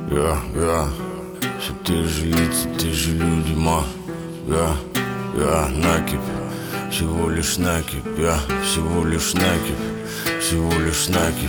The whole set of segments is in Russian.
Все те же лица, те же люди, накипь, всего лишь накипь, всего лишь накипь, всего лишь накипь.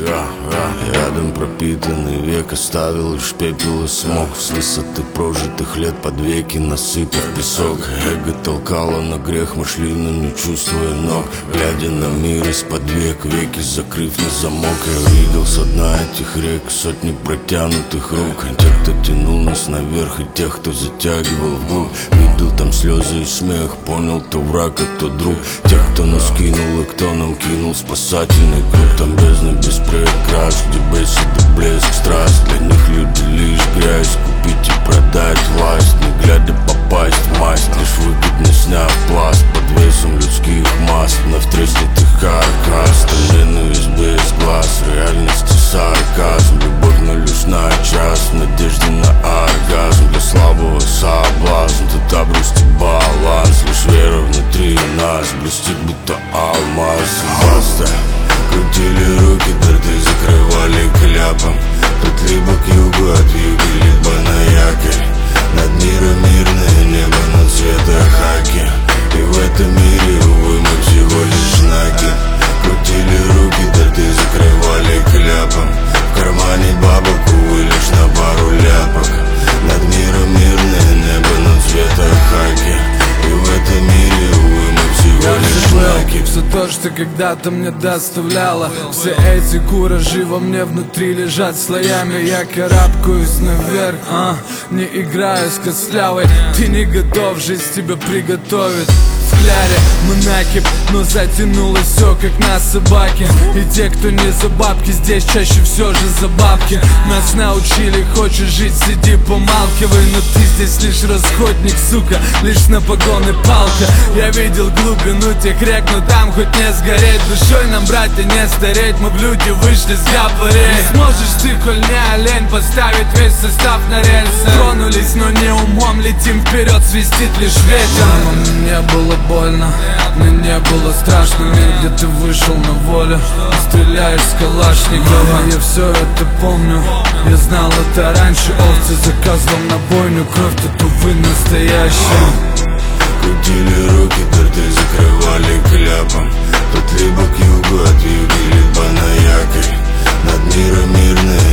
Рядом пропитанный век оставил лишь пепел и смог. С высоты прожитых лет под веки насыпав песок. Эго толкало на грех, мы шли, но не чувствуя ног. Глядя на мир из-под век, веки закрыв на замок. Я видел со дна этих рек сотни протянутых рук. Тех, кто тянул нас наверх, и тех, кто затягивал вглубь. Видел там слезы и смех, понял, кто враг, а кто друг. Тех, кто нас кинул и кто нам кинул спасательный круг. Там бездна без прекрас, где бесит и блеск страсть. Для них люди лишь грязь, купить и продать власть. Не глядя попасть в масть, лишь выгодно сняв пласт. Под весом людских масс, вновь треснет их каркас. Там ненависть без глаз, реальности сарказм. Любовь, но лишь на час, в надежде на оргазм. Для слабого соблазн, тут обрести баланс. Лишь вера внутри нас, блестит будто алмаз. Баста. Крутили руки, дырты закрывали кляпом. Тут либо к югу от юга, либо на якорь. Над миром мирное небо, но цвета хаки. И в этом мире, увы, мы всего лишь знаки. Крутили руки, дырты закрывали кляпом. В кармане бабок, увы, лишь на пару ляпок. Над миром мирное небо, но цвета хаки. И в этом мире, увы, мы всего лишь знаки. Все то, что когда-то мне доставляло. Все эти куражи во мне внутри лежат слоями. Я карабкаюсь наверх, не играю с костлявой. Ты не готов, жизнь тебя приготовит. В кляре мы накипь, но затянулось все как на собаке. И те, кто не за бабки, здесь чаще все же за бабки. Нас научили, хочешь жить, сиди помалкивай. Но ты здесь лишь расходник, сука, лишь на погоны палка. Я видел глубину тех рек, но там хоть не сгореть. Душой нам, братья, не стареть, мы в люди вышли с габарей. Не сможешь ты, коль не олень, поставить весь состав на рельсы. Тронулись, но не умом, летим вперед, свистит лишь ветер. Мама, мне было больно, мне не было страшно. Мир, где ты вышел на волю, стреляешь с Калашникова. Я все это помню, я знал это раньше. Овцы заказывал на бойню, кровь тут, увы, настоящая. Крутили руки, дырты закрывали кляпом. Тут либо к югу от юга, либо на якорь. Над миром мирное